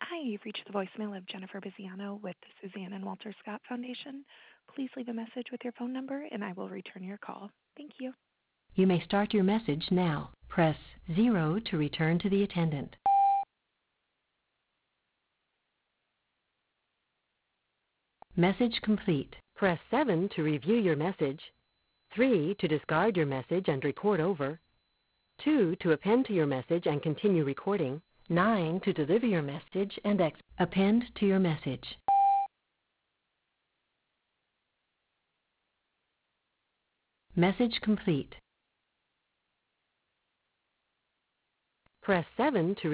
Hi, you've reached the voicemail of Jennifer Biziano with the Suzanne and Walter Scott Foundation. Please leave a message with your phone number and I will return your call. Thank you. You may start your message now. Press 0 to return to the attendant. Message complete. Press 7 to review your message. 3 to discard your message and record over. 2 to append to your message and continue recording. 9 to deliver your message and append to your message. Message complete. Press 7 to